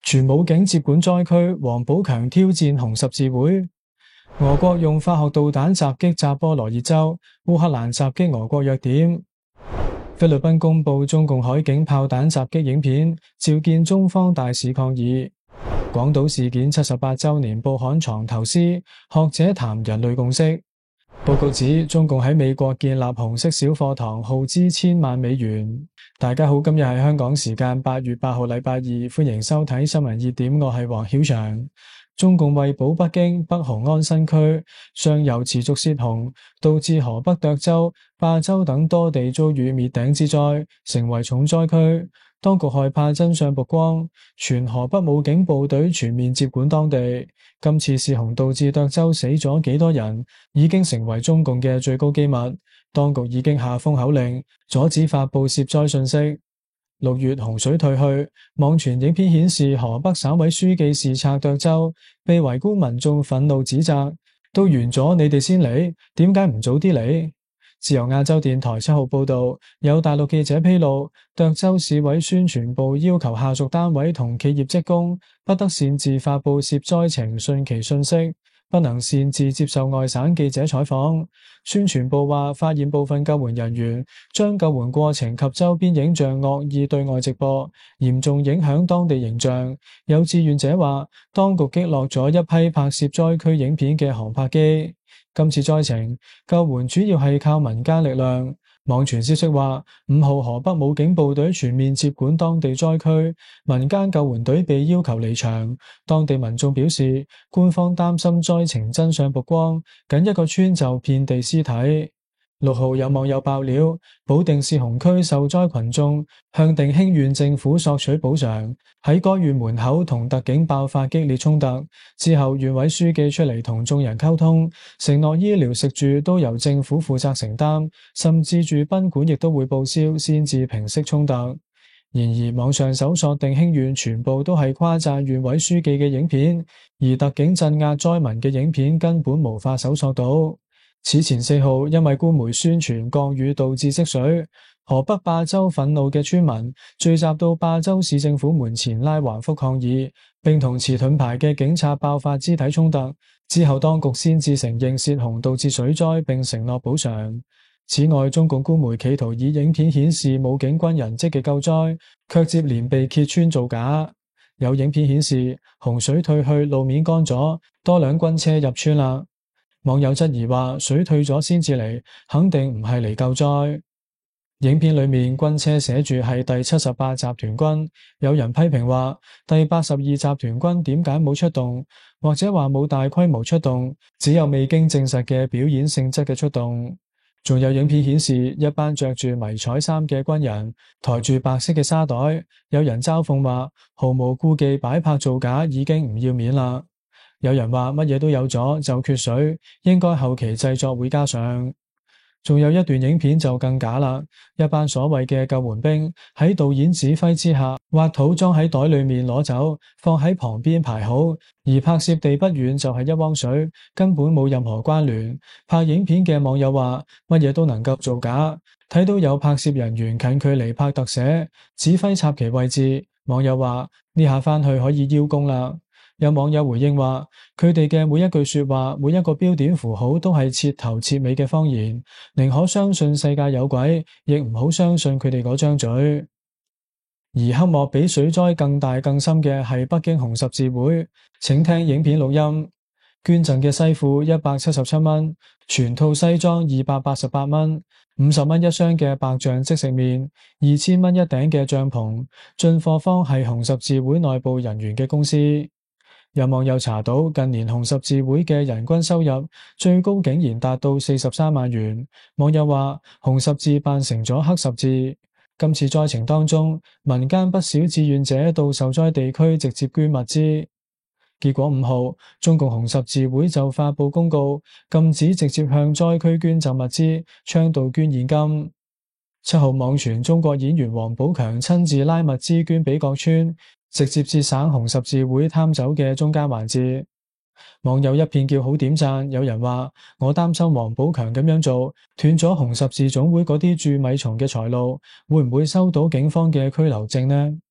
全武警接管災區，王寶強挑戰紅十字會。俄國用化學導彈襲擊扎波羅熱州，烏克蘭襲擊俄國弱點。菲律賓公布中共海警炮彈襲擊影片，召見中方大使抗議。廣島事件78週年報刊藏頭詩，學者談人類共識。報告指中共喺美國建立紅色小課堂，耗資1000萬美元。大家好，今日係香港時間8月8號禮拜二，歡迎收睇新聞熱點，我係黃曉翔。中共為保北京、北雄安新區上游持續泄洪，導致河北涿州、霸州等多地遭遇滅頂之災，成為重災區。當局害怕真相曝光，全河北武警部隊全面接管當地。今次泄洪導致涿州死咗幾多人，已經成為中共嘅最高機密。當局已經下封口令，阻止發佈涉災信息。6月洪水退去，網傳影片顯示河北省委書記視察涿州，被圍觀民眾憤怒指責：都完咗，你哋先嚟，點解唔早啲嚟？自由亞洲電台7號報道，有大陸記者披露，涿州市委宣傳部要求下屬單位同企業職工不得擅自發佈涉災情汛期信息，不能擅自接受外省記者採訪。宣傳部話，發現部分救援人員將救援過程及周邊影像惡意對外直播，嚴重影響當地形象。有志願者話，當局擊落咗一批拍攝災區影片嘅航拍機。今次災情救援主要係靠民間力量。網傳消息話，5號河北武警部隊全面接管當地災區，民間救援隊被要求離場。當地民眾表示，官方擔心災情真相曝光，僅一個村就遍地屍體。6號有網友爆料，保定市洪區受災群眾向定興縣政府索取補償，喺該縣門口同特警爆發激烈衝突，之後縣委書記出嚟同眾人溝通，承諾醫療食住都由政府負責承擔，甚至住賓館亦都會報銷，先至平息衝突。然而網上搜索定興縣全部都係誇讚縣委書記嘅影片，而特警鎮壓災民嘅影片根本無法搜索到。此前4號，因為官媒宣傳降雨導致積水，河北霸州憤怒嘅村民聚集到霸州市政府門前拉橫幅抗議，並同持盾牌嘅警察爆發肢體衝突。之後當局先至承認泄洪導致水災，並承諾補償。此外，中共官媒企圖以影片顯示武警軍人積極救災，卻接連被揭穿造假。有影片顯示洪水退去，路面乾咗，多輛軍車入村啦。網友質疑話，水退咗先至嚟，肯定唔係嚟救災。影片裏面軍車寫住係第78集團軍，有人批評話第82集團軍點解冇出動，或者話冇大規模出動，只有未經證實嘅表演性質嘅出動。仲有影片顯示一班着住迷彩衫嘅軍人抬住白色嘅沙袋，有人嘲諷話毫無顧忌擺拍造假已經唔要面啦。有人話乜嘢都有咗就缺水，應該後期製作會加上。仲有一段影片就更假啦，一班所謂嘅救援兵喺導演指揮之下挖土裝喺袋裏面攞走，放喺旁邊排好，而拍攝地不遠就係一汪水，根本冇任何關聯。拍影片嘅網友話乜嘢都能夠造假，睇到有拍攝人員近距離拍特寫，指揮插旗位置，網友話呢下返去可以邀功啦。有網友回應話，佢哋嘅每一句說話，每一個標點符號都係徹頭徹尾嘅謊言，寧可相信世界有鬼，亦唔好相信佢哋嗰張嘴。而黑幕比水災更大更深嘅係北京紅十字會，請聽影片錄音。捐贈嘅西褲177蚊，全套西裝288蚊，50蚊一箱嘅白醬即食麵，2000蚊一頂嘅帳篷，進貨方係紅十字會內部人員嘅公司。有網友查到近年紅十字會嘅人均收入最高竟然達到43萬元，網友話紅十字扮成咗黑十字。今次災情當中，民間不少志願者到受災地區直接捐物資，結果5號中共紅十字會就發佈公告，禁止直接向災區捐贈物資，倡導捐現金。7號網傳中國演員王寶強親自拉物資捐俾各村，直接節省紅十字會貪走嘅中間環節。網友一片叫好點讚，有人話我擔心王寶強咁樣做斷咗紅十字總會嗰啲蛀米蟲嘅財路，會唔會收到警方嘅拘留證呢？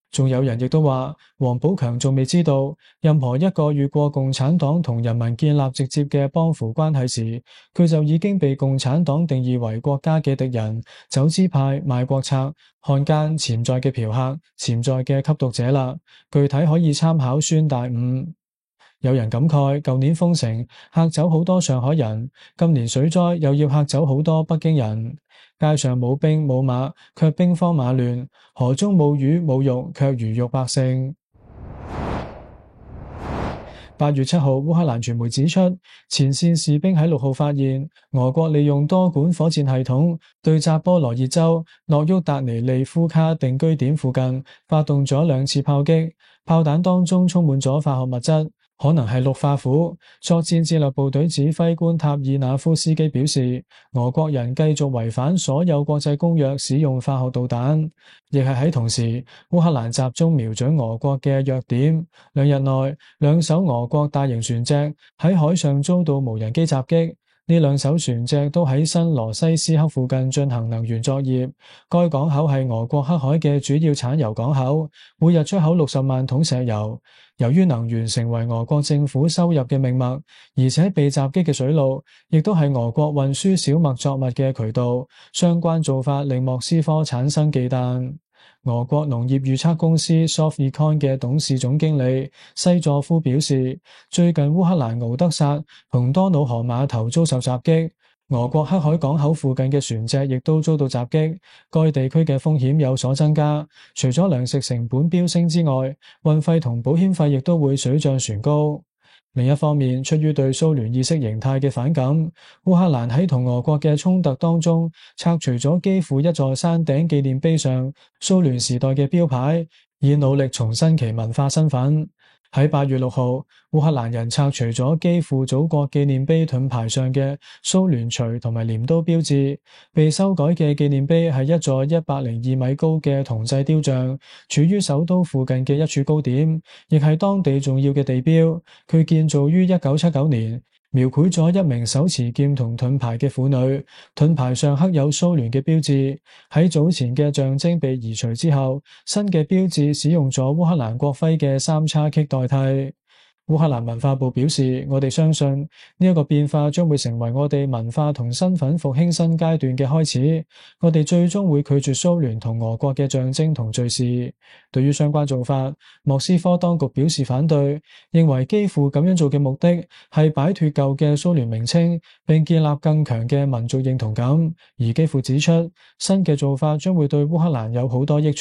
仲有人亦都話，王寶強仲未知道任何一個越過共產黨同人民建立直接嘅幫扶關係時，佢就已經被共產黨定義為國家嘅敵人、走資派、賣國賊、漢奸、潛在嘅嫖客、潛在嘅吸毒者啦。具體可以參考孫大午。有人感慨，舊年封城嚇走好多上海人，今年水災又要嚇走好多北京人。街上冇兵冇馬，卻兵荒馬亂；河中冇魚冇肉，卻魚肉百姓。8月7號，烏克蘭傳媒指出，前線士兵喺6號發現俄國利用多管火箭系統對扎波羅熱州諾沃達尼利夫卡定居點附近發動咗2次炮擊，炮彈當中充滿咗化學物質，可能係氯化鈷。作戰戰略部隊指揮官塔爾納夫斯基表示，俄國人繼續違反所有國際公約，使用化學導彈。亦係喺同時，烏克蘭集中瞄準俄國嘅弱點。2日內，2艘俄國大型船隻喺海上遭到無人機襲擊。呢2艘船隻都喺新羅西斯克附近進行能源作業。該港口係俄國黑海嘅主要產油港口，每日出口60萬桶石油。由於能源成為俄國政府收入嘅命脈，而且被襲擊嘅水路亦都係俄國運輸小麥作物嘅渠道，相關做法令莫斯科產生忌憚。俄國農業預測公司 Sofecon 嘅董事總經理西佐夫表示，最近烏克蘭敖德薩同多瑙河碼頭遭受襲擊，俄國黑海港口附近嘅船隻亦都遭到襲擊，該地區嘅風險有所增加。除咗糧食成本飆升之外，運費同保險費亦都會水漲船高。另一方面，出於對蘇聯意識形態嘅反感，烏克蘭喺同俄國嘅衝突當中拆除咗基輔一座山頂紀念碑上蘇聯時代嘅標牌，以努力重申其文化身份。喺8月6號，烏克蘭人拆除咗基輔祖國紀念碑盾牌上嘅蘇聯錘同埋鐮刀標誌。被修改嘅紀念碑係一座102米高嘅銅製雕像，處於首都附近嘅一處高點，亦係當地重要嘅地標。佢建造於1979年。描繪咗一名手持劍同盾牌嘅婦女，盾牌上刻有蘇聯嘅標誌。喺早前嘅象徵被移除之後，新嘅標誌使用咗烏克蘭國徽嘅3叉戟代替。烏克蘭文化部表示，我哋相信呢一個變化將會成為我哋文化同身份復興新階段嘅開始。我哋最終會拒絕蘇聯同俄國嘅象徵同敘事。對於相關做法，莫斯科當局表示反對，認為基輔咁樣做嘅目的係擺脫舊嘅蘇聯名稱，並建立更強嘅民族認同感。而基輔指出，新嘅做法將會對烏克蘭有好多益處。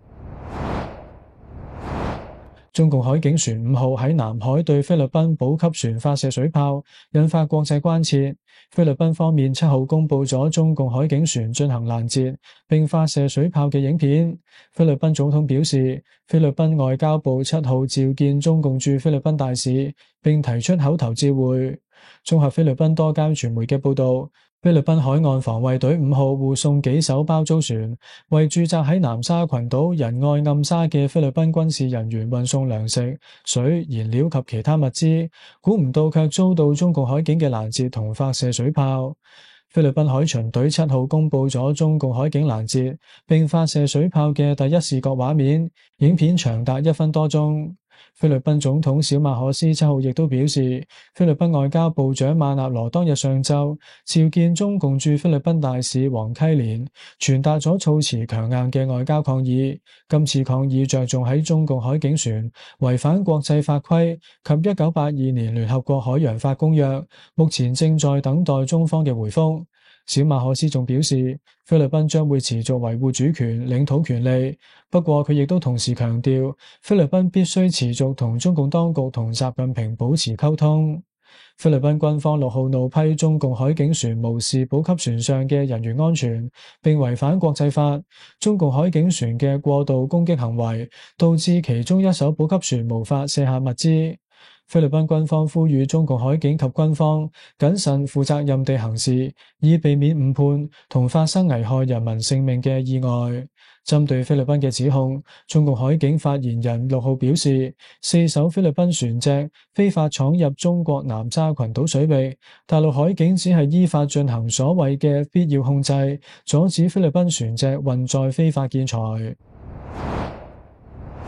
中共海警船5號喺南海對菲律賓補給船發射水炮，引發國際關切。菲律賓方面7號公布咗中共海警船進行攔截並發射水炮嘅影片。菲律賓總統表示，菲律賓外交部7號召見中共駐菲律賓大使，並提出口頭照會。綜合菲律賓多間傳媒嘅報道，菲律賓海岸防衛隊5號護送幾艘包租船，為駐紮喺南沙群島仁愛暗沙嘅菲律賓軍事人員運送糧食、水、燃料及其他物資，估唔到卻遭到中共海警嘅攔截同發射水炮。菲律賓海巡隊7號公布咗中共海警攔截並發射水炮嘅第一視覺畫面，影片長達1分多鐘。菲律賓總統小馬可斯7號亦都表示，菲律賓外交部長馬納羅當日上晝召見中共駐菲律賓大使黃溪連，傳達咗措辭強硬嘅外交抗議。今次抗議着重喺中共海警船違反國際法規及1982年聯合國海洋法公約，目前正在等待中方嘅回覆。小馬可斯仲表示，菲律賓將會持續維護主權、領土權利。不過佢亦都同時強調，菲律賓必須持續同中共當局同習近平保持溝通。菲律賓軍方6號怒批中共海警船無視補給船上嘅人員安全，並違反國際法。中共海警船嘅過度攻擊行為，導致其中一艘補給船無法卸下物資。菲律賓軍方呼籲中共海警及軍方謹慎負責任地行事，以避免誤判同發生危害人民性命嘅意外。針對菲律賓嘅指控，中共海警發言人6號表示，4艘菲律賓船隻非法闖入中國南沙群島水域，大陸海警只係依法進行所謂嘅必要控制，阻止菲律賓船隻運載非法建材。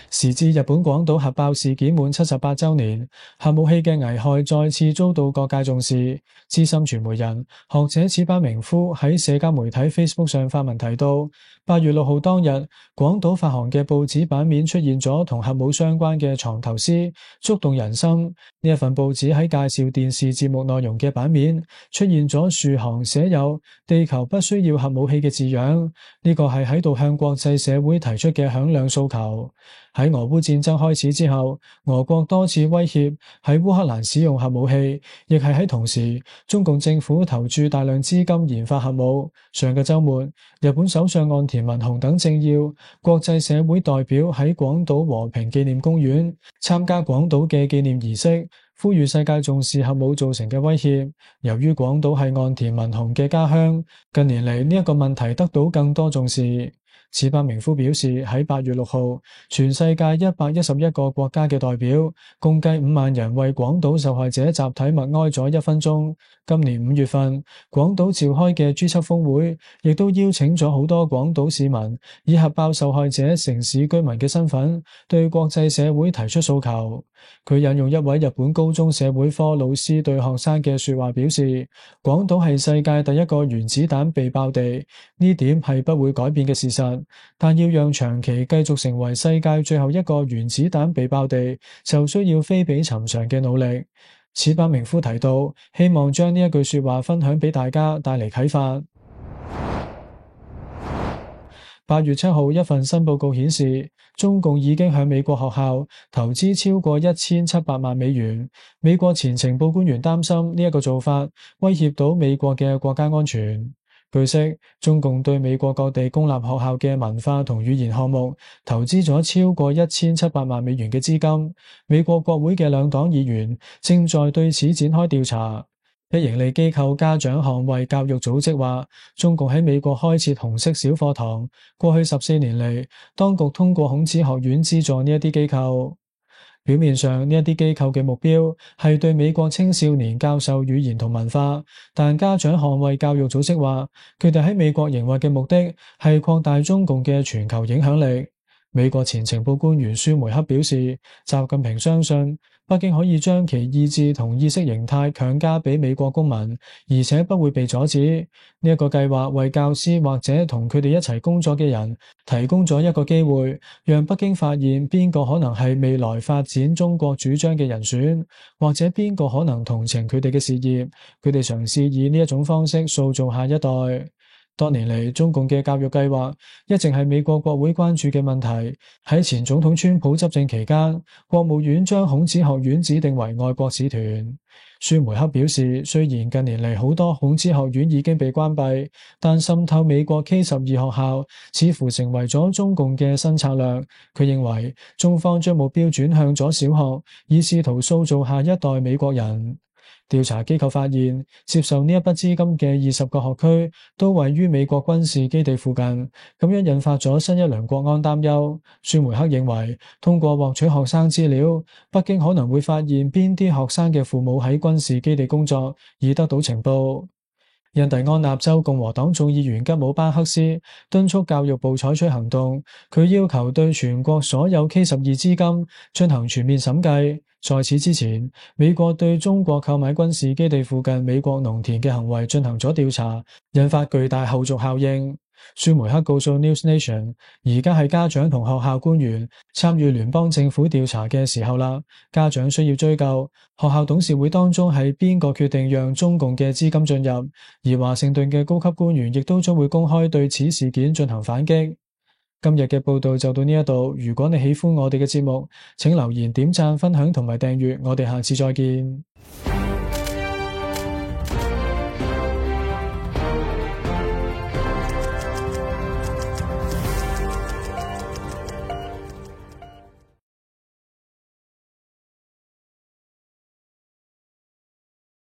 時至日本廣島核爆事件滿78週年，核武器嘅危害再次遭到各界重視。資深傳媒人、學者矢板明夫喺社交媒體 Facebook 上發文提到，8月6號當日，廣島發行嘅報紙版面出現咗同核武相關嘅藏頭詩，觸動人心。呢一份報紙喺介紹電視節目內容嘅版面出現咗數行寫有「地球不需要核武器」嘅字樣，呢個係喺度向國際社會提出嘅響亮訴求。喺俄烏戰爭開始之後，俄國多次威脅喺烏克蘭使用核武器，亦係喺同時，中共政府投注大量資金研發核武。上個週末，日本首相岸田文雄等政要、國際社會代表喺廣島和平紀念公園參加廣島嘅紀念儀式，呼籲世界重視核武造成嘅威脅。由於廣島係岸田文雄嘅家鄉，近年嚟呢一個問題得到更多重視。矢板明夫表示，喺8月6號，全世界111個國家嘅代表，共計5萬人為廣島受害者集體默哀咗1分鐘。今年5月份，廣島召開嘅 G7 峰會，亦都邀請咗好多廣島市民，以核爆受害者城市居民嘅身份，對國際社會提出訴求。佢引用一位日本高中社會科老師對學生嘅說話表示，廣島係世界第一個原子彈被爆地，呢點係不會改變嘅事實，但要讓長期繼續成為世界最後一個原子彈被爆地，就需要非比尋常嘅努力。矢板明夫提到，希望將呢一句說話分享俾大家，帶嚟啟發。8月7號，一份新報告顯示，中共已經向美國學校投資超過1700萬美元。美國前情報官員擔心呢一個做法威脅到美國嘅國家安全。據悉，中共對美國各地公立學校嘅文化同語言項目投資咗超過1700萬美元嘅資金。美國國會嘅兩黨議員正在對此展開調查。非營利機構家長捍衛教育組織話，中共喺美國開設紅色小課堂，過去14年嚟，當局通過孔子學院資助呢一啲機構。表面上呢一啲機構嘅目標係對美國青少年教授語言同文化，但家長捍衛教育組織話，佢哋喺美國營運嘅目的係擴大中共嘅全球影響力。美國前情報官員舒梅克表示，習近平相信北京可以將其意志同意識形態強加俾美國公民，而且不會被阻止。呢一個計劃為教師或者同佢哋一齊工作嘅人提供咗一個機會，讓北京發現邊個可能係未來發展中國主張嘅人選，或者邊個可能同情佢哋嘅事業。佢哋嘗試以呢一種方式塑造下一代。多年嚟，中共嘅教育計劃一直係美國國會關注嘅問題。喺前總統川普執政期間，國務院將孔子學院指定為外國使團。舒梅克表示，雖然近年嚟好多孔子學院已經被關閉，但滲透美國 K12學校似乎成為咗中共嘅新策略。佢認為，中方將目標轉向咗小學，以試圖塑造下一代美國人。調查機構發現，接受呢一筆資金嘅20個學區都位於美國軍事基地附近，咁樣引發咗新一輪國安擔憂。舒梅克認為，通過獲取學生資料，北京可能會發現邊啲學生嘅父母喺軍事基地工作，以得到情報。印第安納州共和黨眾議員吉姆巴克斯敦促教育部採取行動，佢要求對全國所有 K12 資金進行全面審計。在此之前，美國對中國購買軍事基地附近美國農田嘅行為進行咗調查，引發巨大後續效應。舒梅克告訴 News Nation， 而家係家長同學校官員參與聯邦政府調查嘅時候啦，家長需要追究學校董事會當中係邊個決定讓中共嘅資金進入，而華盛頓嘅高級官員亦都將會公開對此事件進行反擊。今日嘅報道就到呢一度，如果你喜歡我哋嘅節目，請留言、點讚、分享同埋訂閱，我哋下次再見。